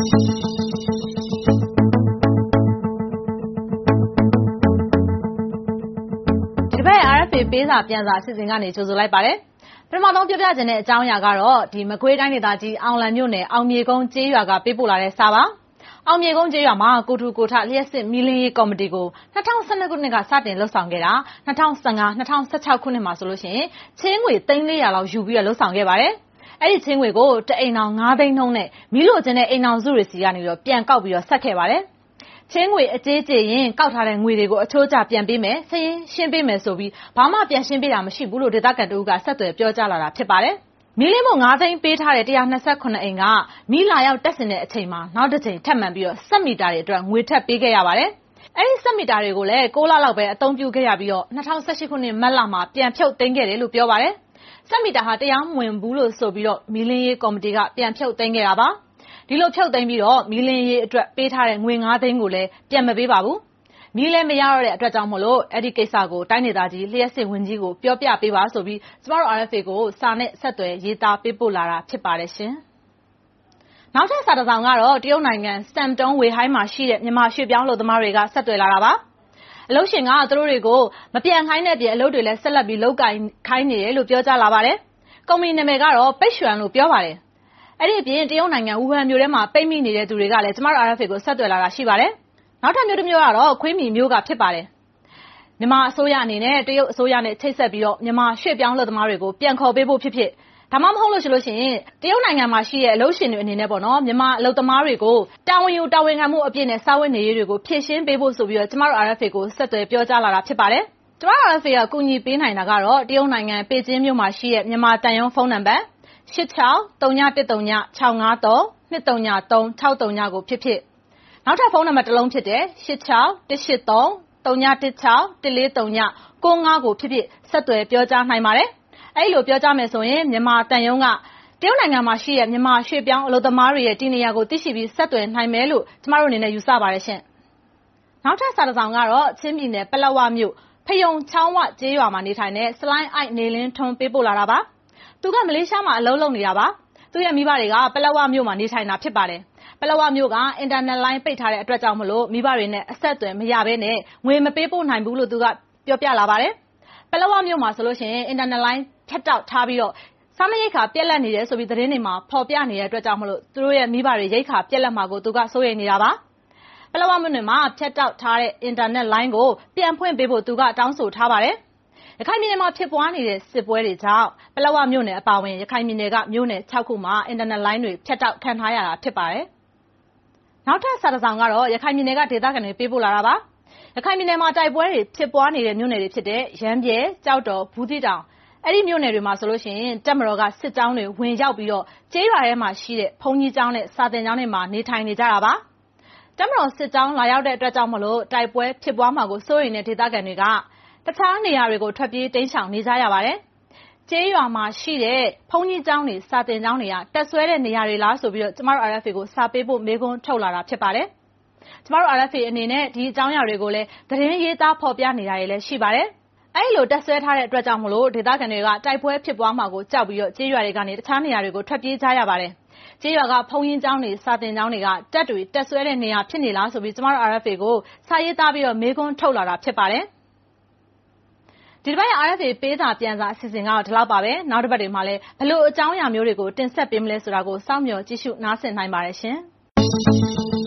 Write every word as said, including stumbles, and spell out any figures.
R F A ပေးစာပြန်စာအစီအစဉ်ကနေကြိုဆိုလိုက်ပါတယ်။ပထမဆုံးပြောပြခြင်းတဲ့အကြောင်းအရာကတော့ဒီမကွေးတိုင်းဒေသကြီးအောင်လံမြို့နယ်အောင်မြေကုန်းကျေးရွာကပေးပို့လာတဲ့စာပါ။အောင်မြေကုန်းကျေးရွာမှာကိုထူကိုထလျှက်စစ်မီလင်းရေးကော်မတီကို၂၀၁၂ခုနှစ်ကစတင်လှုပ်ဆောင်ခဲ့တာ၂၀၁၅ ၂၀၁၆ခုနှစ်မှာဆိုလို့ရှိရင်ချင်းငွေသိန်း၄ရာလောက်ယူပြီးတော့လှုပ်ဆောင်ခဲ့ပါတယ်။အဲ့ဒီချင်းငွေကိုတအိမ်အောင်၅သိန်းနှုန်းနဲ့မီးလိုချင်တဲ့အိမ်အောင်စုတွေစီကနေတော့ပြန်ကောက်ပြီးတော့ဆက်ခဲ့ပါတယ်။ချင်းငွေအကျေးကျေရင်ကောက်ထားတဲ့ငွေတွေကိုအချိုးကျပြန်ပေးမယ်ဆင်းရှင်းပေးမယ်ဆိုပြီးဘာမှပြန်ရှင်းပေးတာမရှိဘူးလို့ဒေသခံတို့ကဆက်သွယ်ပြောကြားလာတာဖြစ်ပါတယ်။မီလင်းမို့၅သိန်းပေးထားတဲ့၁၂၇အိမ်ကမီလာရောက်တက်စင်တဲ့အချိန်မှာနောက်တစ်ချိန်ထပ်မံပြီးတော့စက်မီတာတွေအတွက်ငွေထပ်ပေးခဲ့ရပါတယ်။အဲဒီစက်မီတာတွေကိုလည်း၉လလောက်ပဲအသုံးပြုခဲ့ရပြီးတော့၂၀၁၈ခုနှစ်မတ်လမှာပြန်ဖြုတ်သိမ်းခဲ့တယ်လို့ပြောပါတယ်။စက်မီတာဟာတရားမဝင်ဘူးလို့ဆိုပြီးတော့မီလင်းရေးကော်မတီကပြန်ဖြုတ်သိမ်းခဲ့တာပါ။ဒီလိုဖြုတ်သိမ်းပြီးတော့မီလင်းရေးအတွက်ပေးထားတဲ့ငွေ၅သိန်းကိုလည်းပြန်မပေးပါဘူး။မီလင်းမရတော့တဲ့အတွက်ကြောင့်မို့လို့အဲ့ဒီကိစ္စကိုတိုင်းဒေသကြီးလျှက်စစ်ဝင်ကြီးကိုပြောပြပေးပါဆိုပြီးကျမတို့ R F A ကိုစာနဲ့ဆက်သွယ်ရေးသားပေးပို့လာတာဖြစ်ပါတယ်ရှင်။နောက်ထပ်စာတစ်စောင်ကတော့တရုတ်နိုင်ငံစတမ်တုံးဝေဟိုင်းမှာရှိတဲ့မြန်မာရွှေပြောင်းလူသမားတွေကဆက်သွယ်လာတာပါ။အလုပ်ရှင်ကသူတို့တွေကိုမပြန်ခိုင်းတဲ့ပြင်အလုပ်တွေလည်းဆက်လက်ပြီးလုပ်ကိုင်ခိုင်းနေတယ်လို့ပြောကြားလာပါတယ်။ကုမ္ပဏီနာမည်ကတော့ပိတ်ရွှန်လို့ပြောပါတယ်။အဲ့ဒီအပြင်တရုတ်နိုင်ငံဝူဟန်မြို့ထဲမှာပိတ်မိနေတဲ့သူတွေကလည်းကျမတို့ R F A ကိုဆက်သွယ်လာတာရှိပါတယ်။နောက်ထပ်မျိုးတစ်မျိုးကတော့ခွေးမီမျိုးကဖြစ်ပါတယ်။မြန်မာအစိုးရအနေနဲ့တရုတ်အစိုးရနဲ့ချိတ်ဆက်ပြီးတော့မြန်မာရွှေ့ပြောင်းလုပ်သမားတွေကိုပြန်ခေါ်ပေးဖို့ဖြစ်ဖြစ်ဒါမှမဟုတ်လို့ရှိလို့ရှိရင်တရုတ်နိုင်ငံမှာရှိတဲ့အလုပ်ရှင်တွေအနေနဲ့ပေါ့နော်မြန်မာအလုပ်သမားတွေကိုတာဝန်ယူတာဝန်ခံမှုအပြည့်နဲ့စာဝတ်နေရေးတွေကိုဖြည့်ရှင်းပေးဖို့ဆိုပြီးတော့ကျမတို့ R F A ကိုဆက်သွယ်ပြောကြားလာတာဖြစ်ပါတယ်။ကျမတို့ R F A ကကူညီပေးနိုင်တာကတော့တရုတ်နိုင်ငံပေကျင်းမြို့မှာရှိတဲ့မြန်မာတန်ရုံးဖုန်းနံပါတ်၈၆ ၃၁၃ ၆၅၃ ၂၃၃ ၆၃ညကိုဖြစ်ဖြစ်နောက်ထပ်ဖုန်းနံပါတ်တစ်လုံးဖြစ်တဲ့၈၆ ၁၈၃ ၃၁၆ ၁၄၃ ၉၅ကိုဖြစ်ဖြစ်ဆက်သွယ်ပြောကြားနိုင်ပါတယ်။အဲ့လိုပြောကြားမယ်ဆိုရင်မြန်မာတန်ရုံးကတရုတ်နိုင်ငံမှာရှိတဲ့မြန်မာရွှေ့ပြောင်းအလုပ်သမားတွေရဲ့တည်နေရာကိုသိရှိပြီးဆက်သွယ်နိုင်မယ်လို့ကျမတို့အနေနဲ့ယူဆပါတယ်ရှင်။နောက်ထပ်စာတစ်စောင်ကတော့ချင်းပြည်နယ်ပလက်ဝမြို့ဖယုံချောင်းဝကျေးရွာမှာနေထိုင်တဲ့စလိုင်းအိုက်နေလင်းထွန်းပေးပို့လာတာပါ။သူကမလေးရှားမှာအလုပ်လုပ်နေတာပါ။သူ့ရဲ့မိဘတွေကပလက်ဝမြို့မှာနေထိုင်တာဖြစ်ပါတယ်။ပလက်ဝမြို့ကအင်တာနက်လိုင်းပိတ်ထားတဲ့အတွက်ကြောင့်မလို့မိဘတွေနဲ့အဆက်အသွယ်မရဘဲနဲ့ငွေမပေးပို့နိုင်ဘူးလို့သူကပြောပြလာပါတယ်။ပလက်ဝမြို့မှာဆိုလို့ရှိရင်အင်တာနက်လိုင်းဖြတ်တောက်ထားပြီးတော့စားနပ်ရိက္ခာပြက်လက်နေတယ်ဆိုပြီးသတင်းတွေမှာဖော်ပြနေတဲ့အတွက်ကြောင့်မလို့သူတို့ရဲ့မိဘတွေရိက္ခာပြက်လက်မှာကိုသူကစိုးရိမ်နေတာပါ။ပလက်ဝမြို့နယ်မှာဖြတ်တောက်ထားတဲ့အင်တာနက်လိုင်းကိုပြန်ဖွင့်ပေးဖို့သူကတောင်းဆိုထားပါတယ်။ရခိုင်ပြည်နယ်မှာဖြစ်ပွားနေတဲ့စစ်ပွဲတွေကြောင့်ပလက်ဝမြို့နယ်အပါအဝင်ရခိုင်ပြည်နယ်ကမြို့နယ်၆ခုမှာအင်တာနက်လိုင်းတွေဖြတ်တောက်ခံထားရတာဖြစ်ပါတယ်။နောက်ထပ်စာတစ်စောင်ကတော့ရခိုင်ပြည်နယ်ကဒေသခံတွေပေးပို့လာတာပါ။ရခိုင်ပြည်နယ်မှာတိုက်ပွဲတွေဖြစ်ပွားနေတဲ့မြို့နယ်တွေဖြစ်တဲ့ရမ်းပြဲ၊ကြောက်တော်၊ဘူးသီးတောင်အဲ့ဒီမြို့နယ်တွေမှာဆိုလို့ရှိရင်တပ်မတော်ကစစ်ကြောင်းတွေဝင်ရောက်ပြီးတော့ကျေးရွာထဲမှာရှိတဲ့ဘုံကြီးကျောင်းနဲ့စာသင်ကျောင်းတွေမှာနေထိုင်နေကြတာပါ။တပ်မတော်စစ်ကြောင်းလာရောက်တဲ့အတွက်ကြောင့်မလို့တိုက်ပွဲဖြစ်ပွားမှာကိုစိုးရိမ်တဲ့ဒေသခံတွေကတခြားနေရာတွေကိုထွက်ပြေးတိမ်းရှောင်နေကြရပါတယ်။ကျေးရွာမှာရှိတဲ့ဘုံကြီးကျောင်းတွေစာသင်ကျောင်းတွေကတက်ဆွဲတဲ့နေရာတွေလားဆိုပြီးတော့ကျမတို့ R F A ကိုစာပေးဖို့မေးခွန်းထုတ်လာတာဖြစ်ပါတယ်။ကျမတို့ R F A အနေနဲ့ဒီအကြောင်းအရာတွေကိုလည်းသတင်းရေးသားဖော်ပြနေတာတွေလည်းရှိပါတယ်။အဲ့လိုတက်ဆွဲထားတဲ့အတွက်ကြောင့်မလို့ဒေသခံတွေကတိုက်ပွဲဖြစ်ပွားမှာကိုကြောက်ပြီးတော့ကျေးရွာတွေကနေတခြားနေရာတွေကိုထွက်ပြေးကြရပါတယ်။ကျေးရွာကဘုံကြီးကျောင်းတွေစာသင်ကျောင်းတွေကတက်တွေတက်ဆွဲတဲ့နေရာဖြစ်နေလားဆိုပြီးကျမတို့ R F A ကိုစာရေးသားပြီးတော့မေးခွန်းထုတ်လာတာဖြစ်ပါတယ်။ဒီတစ်ပတ် R F A ပေးစာပြန်စာအစီအစဉ်ကတော့ဒီလောက်ပါပဲ။နောက်တစ်ပတ်တွေမှာလည်းဘယ်လိုအကြောင်းအရာမျိုးတွေကိုတင်ဆက်ပေးမလဲဆိုတာကိုစောင့်မျှော်ကြည့်ရှုနားဆင်နိုင်ပါတယ်ရှင်။